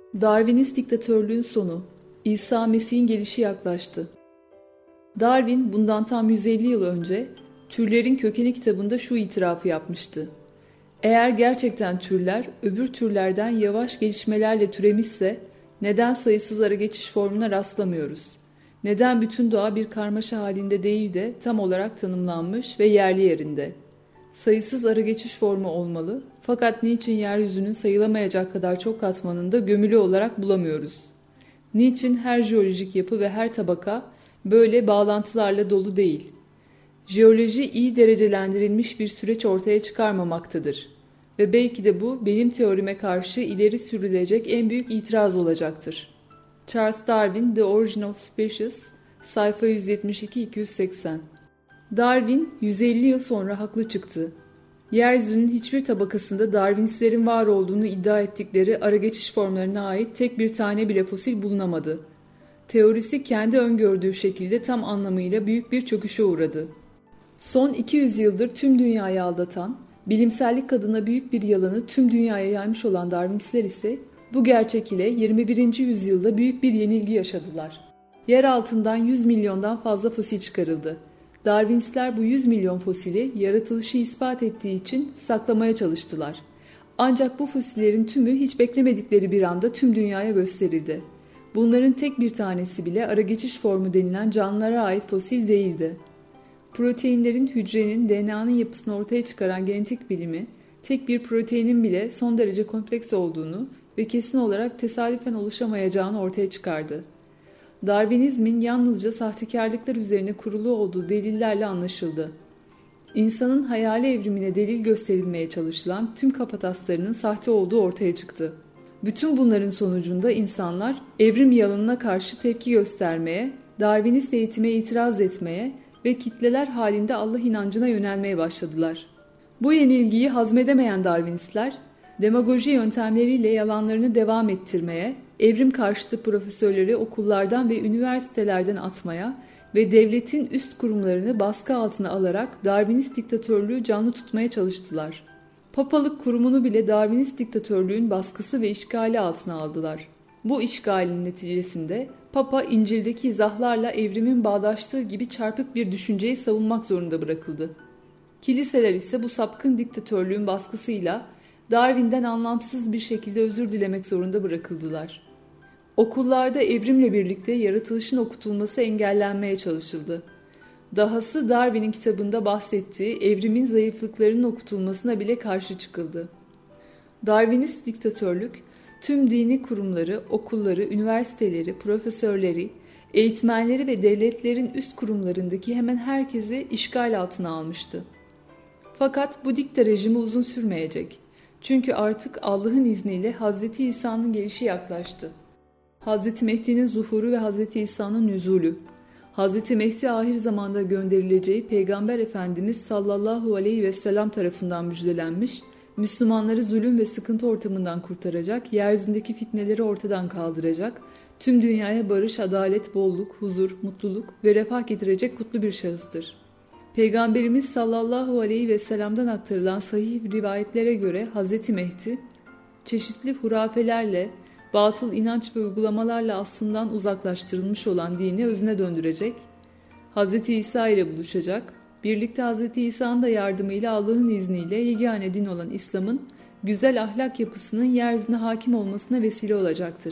Darwinist diktatörlüğün sonu, İsa Mesih'in gelişi yaklaştı. Darwin bundan tam 150 yıl önce Türlerin Kökeni kitabında şu itirafı yapmıştı. Eğer gerçekten türler öbür türlerden yavaş gelişmelerle türemişse neden sayısız ara geçiş formuna rastlamıyoruz? Neden bütün doğa bir karmaşa halinde değil de tam olarak tanımlanmış ve yerli yerinde? Sayısız ara geçiş formu olmalı fakat niçin yeryüzünün sayılamayacak kadar çok katmanında gömülü olarak bulamıyoruz? Niçin her jeolojik yapı ve her tabaka böyle bağlantılarla dolu değil? Jeoloji iyi derecelendirilmiş bir süreç ortaya çıkarmamaktadır. Ve belki de bu benim teorime karşı ileri sürülecek en büyük itiraz olacaktır. Charles Darwin, The Origin of Species, sayfa 172-280. Darwin 150 yıl sonra haklı çıktı. Yeryüzünün hiçbir tabakasında Darwinistlerin var olduğunu iddia ettikleri ara geçiş formlarına ait tek bir tane bile fosil bulunamadı. Teorisi kendi öngördüğü şekilde tam anlamıyla büyük bir çöküşe uğradı. Son 200 yıldır tüm dünyayı aldatan, bilimsellik adına büyük bir yalanı tüm dünyaya yaymış olan Darwinistler ise bu gerçek ile 21. yüzyılda büyük bir yenilgi yaşadılar. Yer altından 100 milyondan fazla fosil çıkarıldı. Darwinistler bu 100 milyon fosili yaratılışı ispat ettiği için saklamaya çalıştılar. Ancak bu fosillerin tümü hiç beklemedikleri bir anda tüm dünyaya gösterildi. Bunların tek bir tanesi bile ara geçiş formu denilen canlılara ait fosil değildi. Proteinlerin hücrenin DNA'nın yapısını ortaya çıkaran genetik bilimi, tek bir proteinin bile son derece kompleks olduğunu ve kesin olarak tesadüfen oluşamayacağını ortaya çıkardı. Darwinizmin yalnızca sahtekarlıklar üzerine kurulu olduğu delillerle anlaşıldı. İnsanın hayali evrimine delil gösterilmeye çalışılan tüm kafataslarının sahte olduğu ortaya çıktı. Bütün bunların sonucunda insanlar evrim yalanına karşı tepki göstermeye, Darwinist eğitime itiraz etmeye ve kitleler halinde Allah inancına yönelmeye başladılar. Bu yenilgiyi hazmedemeyen Darwinistler, demagoji yöntemleriyle yalanlarını devam ettirmeye, evrim karşıtı profesörleri okullardan ve üniversitelerden atmaya ve devletin üst kurumlarını baskı altına alarak Darwinist diktatörlüğü canlı tutmaya çalıştılar. Papalık kurumunu bile Darwinist diktatörlüğün baskısı ve işgali altına aldılar. Bu işgalin neticesinde Papa İncil'deki izahlarla evrimin bağdaştığı gibi çarpık bir düşünceyi savunmak zorunda bırakıldı. Kiliseler ise bu sapkın diktatörlüğün baskısıyla Darwin'den anlamsız bir şekilde özür dilemek zorunda bırakıldılar. Okullarda evrimle birlikte yaratılışın okutulması engellenmeye çalışıldı. Dahası Darwin'in kitabında bahsettiği evrimin zayıflıklarının okutulmasına bile karşı çıkıldı. Darwinist diktatörlük, tüm dini kurumları, okulları, üniversiteleri, profesörleri, eğitmenleri ve devletlerin üst kurumlarındaki hemen herkesi işgal altına almıştı. Fakat bu dikta rejimi uzun sürmeyecek. Çünkü artık Allah'ın izniyle Hz. İsa'nın gelişi yaklaştı. Hz. Mehdi'nin zuhuru ve Hz. İsa'nın nüzulü. Hz. Mehdi ahir zamanda gönderileceği Peygamber Efendimiz sallallahu aleyhi ve sellem tarafından müjdelenmiş, Müslümanları zulüm ve sıkıntı ortamından kurtaracak, yeryüzündeki fitneleri ortadan kaldıracak, tüm dünyaya barış, adalet, bolluk, huzur, mutluluk ve refah getirecek kutlu bir şahıstır. Peygamberimiz sallallahu aleyhi ve sellem'den aktarılan sahih rivayetlere göre Hz. Mehdi, çeşitli hurafelerle, batıl inanç ve uygulamalarla aslından uzaklaştırılmış olan dini özüne döndürecek, Hz. İsa ile buluşacak, birlikte Hz. İsa'nın da yardımıyla Allah'ın izniyle yegane din olan İslam'ın güzel ahlak yapısının yeryüzüne hakim olmasına vesile olacaktır.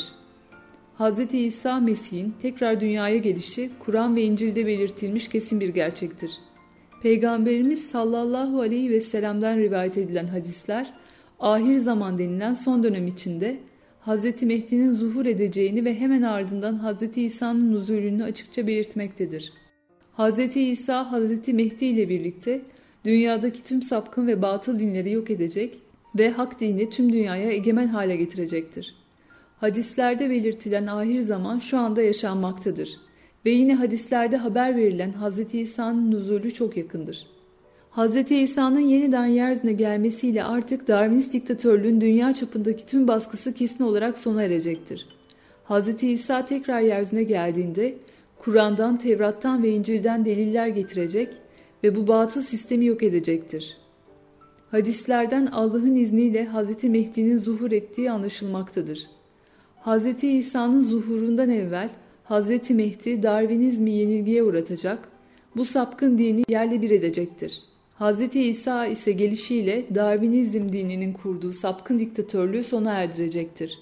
Hz. İsa Mesih'in tekrar dünyaya gelişi Kur'an ve İncil'de belirtilmiş kesin bir gerçektir. Peygamberimiz sallallahu aleyhi ve sellem'den rivayet edilen hadisler, ahir zaman denilen son dönem içinde Hz. Mehdi'nin zuhur edeceğini ve hemen ardından Hz. İsa'nın nuzulünü açıkça belirtmektedir. Hz. İsa, Hz. Mehdi ile birlikte dünyadaki tüm sapkın ve batıl dinleri yok edecek ve hak dini tüm dünyaya egemen hale getirecektir. Hadislerde belirtilen ahir zaman şu anda yaşanmaktadır ve yine hadislerde haber verilen Hz. İsa'nın nuzulü çok yakındır. Hz. İsa'nın yeniden yeryüzüne gelmesiyle artık Darwinist diktatörlüğün dünya çapındaki tüm baskısı kesin olarak sona erecektir. Hz. İsa tekrar yeryüzüne geldiğinde Kur'an'dan, Tevrat'tan ve İncil'den deliller getirecek ve bu batıl sistemi yok edecektir. Hadislerden Allah'ın izniyle Hz. Mehdi'nin zuhur ettiği anlaşılmaktadır. Hz. İsa'nın zuhurundan evvel Hz. Mehdi Darwinizmi yenilgiye uğratacak, bu sapkın dini yerle bir edecektir. Hz. İsa ise gelişiyle Darwinizm dininin kurduğu sapkın diktatörlüğü sona erdirecektir.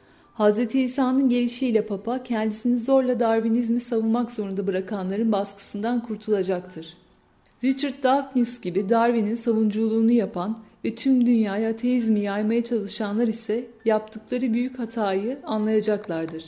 Hz. İsa'nın gelişiyle Papa kendisini zorla Darwinizmi savunmak zorunda bırakanların baskısından kurtulacaktır. Richard Dawkins gibi Darwin'in savunuculuğunu yapan ve tüm dünyaya ateizmi yaymaya çalışanlar ise yaptıkları büyük hatayı anlayacaklardır.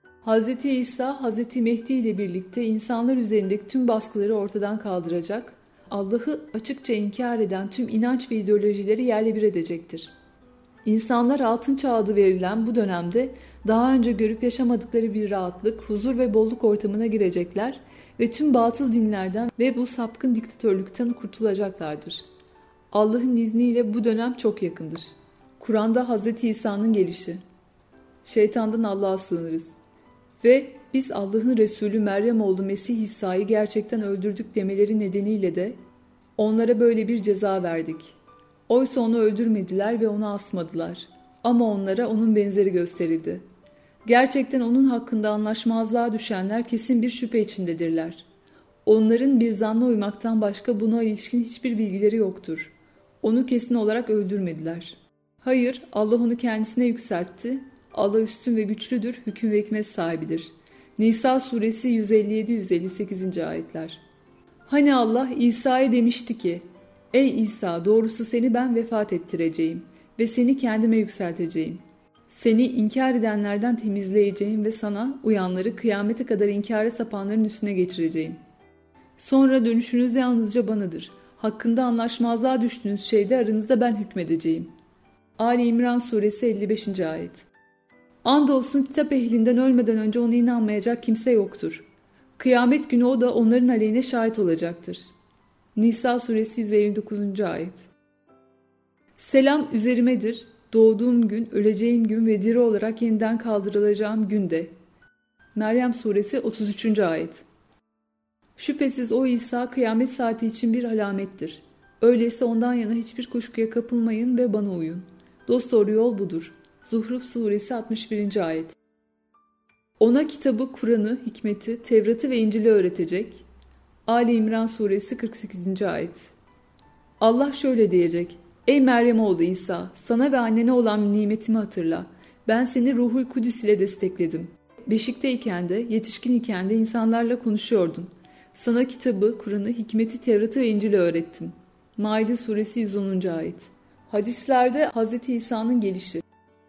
Hz. İsa, Hz. Mehdi ile birlikte insanlar üzerindeki tüm baskıları ortadan kaldıracak, Allah'ı açıkça inkar eden tüm inanç ve ideolojileri yerle bir edecektir. İnsanlar altın çağı adı verilen bu dönemde daha önce görüp yaşamadıkları bir rahatlık, huzur ve bolluk ortamına girecekler ve tüm batıl dinlerden ve bu sapkın diktatörlükten kurtulacaklardır. Allah'ın izniyle bu dönem çok yakındır. Kur'an'da Hz. İsa'nın gelişi. Şeytandan Allah'a sığınırız. Ve biz Allah'ın Resulü Meryem oğlu Mesih İsa'yı gerçekten öldürdük demeleri nedeniyle de onlara böyle bir ceza verdik. Oysa onu öldürmediler ve onu asmadılar. Ama onlara onun benzeri gösterildi. Gerçekten onun hakkında anlaşmazlığa düşenler kesin bir şüphe içindedirler. Onların bir zanna uymaktan başka buna ilişkin hiçbir bilgileri yoktur. Onu kesin olarak öldürmediler. Hayır, Allah onu kendisine yükseltti. Allah üstün ve güçlüdür, hüküm ve hikmet sahibidir. Nisa suresi 157-158. ayetler. Hani Allah İsa'ya demişti ki, Ey İsa, doğrusu seni ben vefat ettireceğim ve seni kendime yükselteceğim. Seni inkar edenlerden temizleyeceğim ve sana uyanları kıyamete kadar inkara sapanların üstüne geçireceğim. Sonra dönüşünüz yalnızca banadır. Hakkında anlaşmazlığa düştüğünüz şeyde aranızda ben hükmedeceğim. Ali İmran suresi 55. ayet. Andolsun kitap ehlinden ölmeden önce ona inanmayacak kimse yoktur. Kıyamet günü o da onların aleyhine şahit olacaktır. Nisa suresi 159. ayet. Selam üzerimedir, doğduğum gün, öleceğim gün ve diri olarak yeniden kaldırılacağım günde. Meryem suresi 33. ayet. Şüphesiz o İsa kıyamet saati için bir alamettir. Öyleyse ondan yana hiçbir kuşkuya kapılmayın ve bana uyun. Dosdoğru yol budur. Zuhruf suresi 61. ayet. Ona kitabı, Kur'an'ı, hikmeti, Tevrat'ı ve İncil'i öğretecek. Ali İmran suresi 48. ayet. Allah şöyle diyecek: Ey Meryem oğlu İsa, sana ve annene olan nimetimi hatırla. Ben seni Ruhul Kudüs ile destekledim. Beşikteyken de, yetişkin iken de insanlarla konuşuyordun. Sana kitabı, Kur'an'ı, hikmeti, Tevrat'ı ve İncil'i öğrettim. Maide suresi 110. ayet. Hadislerde Hz. İsa'nın gelişi.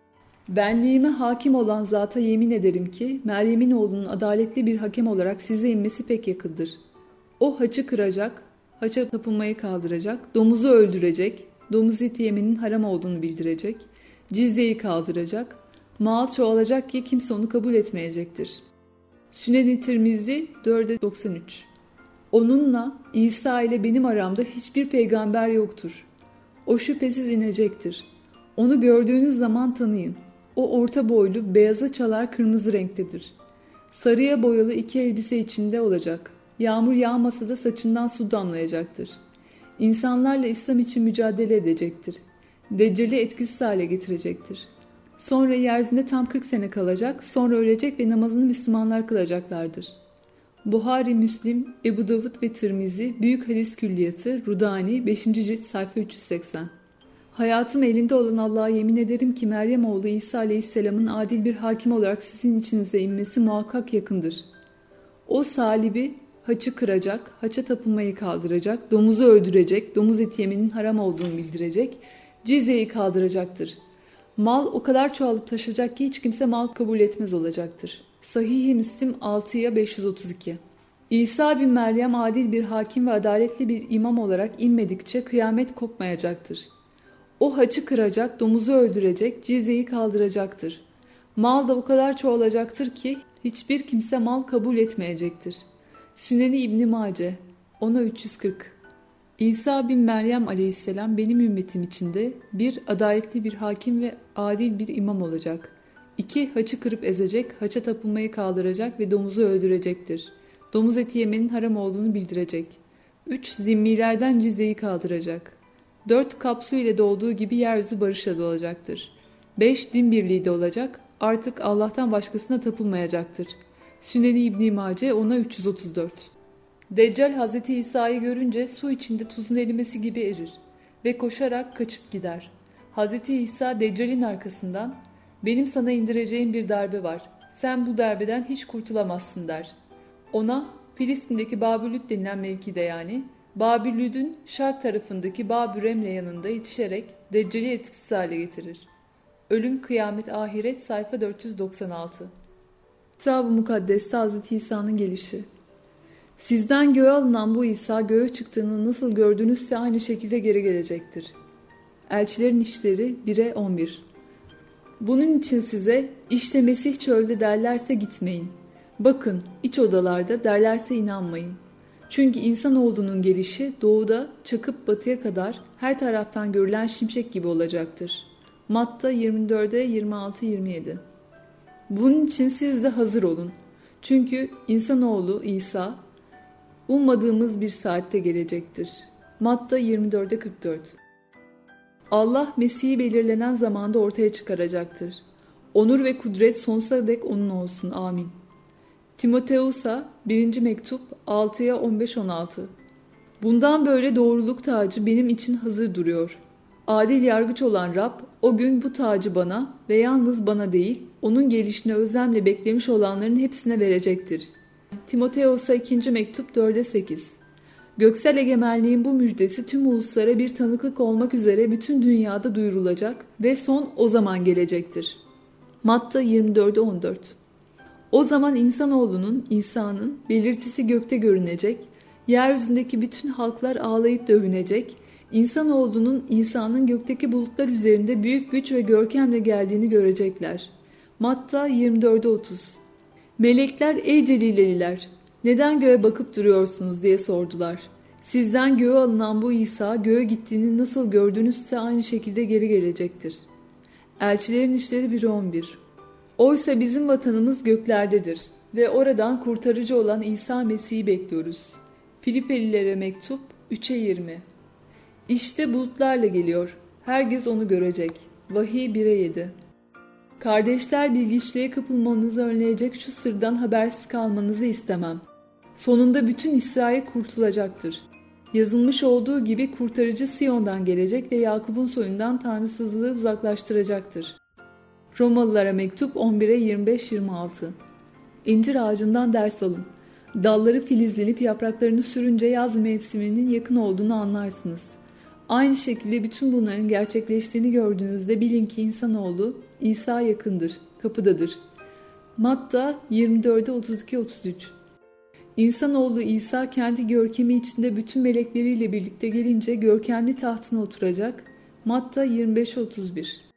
Benliğime hakim olan zata yemin ederim ki Meryem'in oğlunun adaletli bir hakem olarak size inmesi pek yakındır. O haçı kıracak, haça tapınmayı kaldıracak, domuzu öldürecek, domuz eti yemenin haram olduğunu bildirecek, cizyeyi kaldıracak, mal çoğalacak ki kimse onu kabul etmeyecektir. Sünen-i Tirmizi 4'e 93. Onunla, İsa ile benim aramda hiçbir peygamber yoktur. O şüphesiz inecektir. Onu gördüğünüz zaman tanıyın. O orta boylu, beyaza çalar kırmızı renktedir. Sarıya boyalı iki elbise içinde olacak. Yağmur yağmasa da saçından su damlayacaktır. İnsanlarla İslam için mücadele edecektir. Deccal'i etkisiz hale getirecektir. Sonra yeryüzünde tam 40 sene kalacak, sonra ölecek ve namazını Müslümanlar kılacaklardır. Buhari, Müslim, Ebu Davud ve Tirmizi, Büyük Hadis Külliyatı, Rudani, 5. cilt, sayfa 380. Hayatım elinde olan Allah'a yemin ederim ki Meryem oğlu İsa Aleyhisselam'ın adil bir hakim olarak sizin içinize inmesi muhakkak yakındır. O salibi haçı kıracak, haça tapınmayı kaldıracak, domuzu öldürecek, domuz eti yemenin haram olduğunu bildirecek, cizyeyi kaldıracaktır. Mal o kadar çoğalıp taşacak ki hiç kimse mal kabul etmez olacaktır. Sahih-i Müslim 6'ya 532. İsa bin Meryem adil bir hakim ve adaletli bir imam olarak inmedikçe kıyamet kopmayacaktır. O haçı kıracak, domuzu öldürecek, cizyeyi kaldıracaktır. Mal da o kadar çoğalacaktır ki hiçbir kimse mal kabul etmeyecektir. Süneni İbn-i Mace 10'a 340. İsa bin Meryem aleyhisselam benim ümmetim içinde bir, adaletli bir hakim ve adil bir imam olacak. 2, haçı kırıp ezecek, haça tapınmayı kaldıracak ve domuzu öldürecektir. Domuz eti yemenin haram olduğunu bildirecek. 3, zimmilerden cizyeyi kaldıracak. 4, kapsu ile doğduğu gibi yeryüzü barışla dolacaktır. 5, din birliği de olacak. Artık Allah'tan başkasına tapılmayacaktır. Süneni İbn-i Mace ona 334. Deccal Hazreti İsa'yı görünce su içinde tuzun erimesi gibi erir ve koşarak kaçıp gider. Hazreti İsa Deccal'in arkasından "Benim sana indireceğim bir darbe var. Sen bu darbeden hiç kurtulamazsın" der. Ona Filistin'deki Babülüt denilen mevkide, yani Babülüt'ün şark tarafındaki Babüremle yanında yetişerek Deccal'i etkisiz hale getirir. Ölüm, Kıyamet, Ahiret, sayfa 496. Kitab-ı Mukaddes'te Hazreti İsa'nın gelişi. Sizden göğe alınan bu İsa, göğe çıktığını nasıl gördünüzse aynı şekilde geri gelecektir. Elçilerin İşleri 1'e 11. Bunun için size işte Mesih çölde derlerse gitmeyin. Bakın iç odalarda derlerse inanmayın. Çünkü insanoğlunun gelişi doğuda çakıp batıya kadar her taraftan görülen şimşek gibi olacaktır. Matta 24'e 26-27. Bunun için siz de hazır olun. Çünkü insanoğlu İsa ummadığımız bir saatte gelecektir. Matta 24'e 44. Allah Mesih'i belirlenen zamanda ortaya çıkaracaktır. Onur ve kudret sonsuza dek onun olsun. Amin. Timoteus'a 1. mektup 6'ya 15-16. Bundan böyle doğruluk tacı benim için hazır duruyor. Adil yargıç olan Rab o gün bu tacı bana ve yalnız bana değil, onun gelişine özlemle beklemiş olanların hepsine verecektir. Timoteus'a 2. mektup 4'e 8. Göksel egemenliğin bu müjdesi tüm uluslara bir tanıklık olmak üzere bütün dünyada duyurulacak ve son o zaman gelecektir. Matta 24'e 14. O zaman insanoğlunun, İsa'nın belirtisi gökte görünecek, yeryüzündeki bütün halklar ağlayıp dövünecek, insanoğlunun İsa'nın gökteki bulutlar üzerinde büyük güç ve görkemle geldiğini görecekler. Matta 24'e 30. Melekler, ey celileliler, neden göğe bakıp duruyorsunuz diye sordular. Sizden göğe alınan bu İsa göğe gittiğini nasıl gördünüzse aynı şekilde geri gelecektir. Elçilerin İşleri 1'e 11. Oysa bizim vatanımız göklerdedir ve oradan kurtarıcı olan İsa Mesih'i bekliyoruz. Filipelilere mektup 3'e 20. İşte bulutlarla geliyor. Herkes onu görecek. Vahiy 1'e 7. Kardeşler, bilgiçliğe kapılmanızı önleyecek şu sırdan habersiz kalmanızı istemem. Sonunda bütün İsrail kurtulacaktır. Yazılmış olduğu gibi kurtarıcı Siyon'dan gelecek ve Yakup'un soyundan tanrısızlığı uzaklaştıracaktır. Romalılara mektup 11'e 25-26. İncir ağacından ders alın. Dalları filizlenip yapraklarını sürünce yaz mevsiminin yakın olduğunu anlarsınız. Aynı şekilde bütün bunların gerçekleştiğini gördüğünüzde bilin ki insanoğlu İsa yakındır, kapıdadır. Matta 24'e 32-33. İnsanoğlu İsa kendi görkemi içinde bütün melekleriyle birlikte gelince görkemli tahtına oturacak. Matta 25'e 31.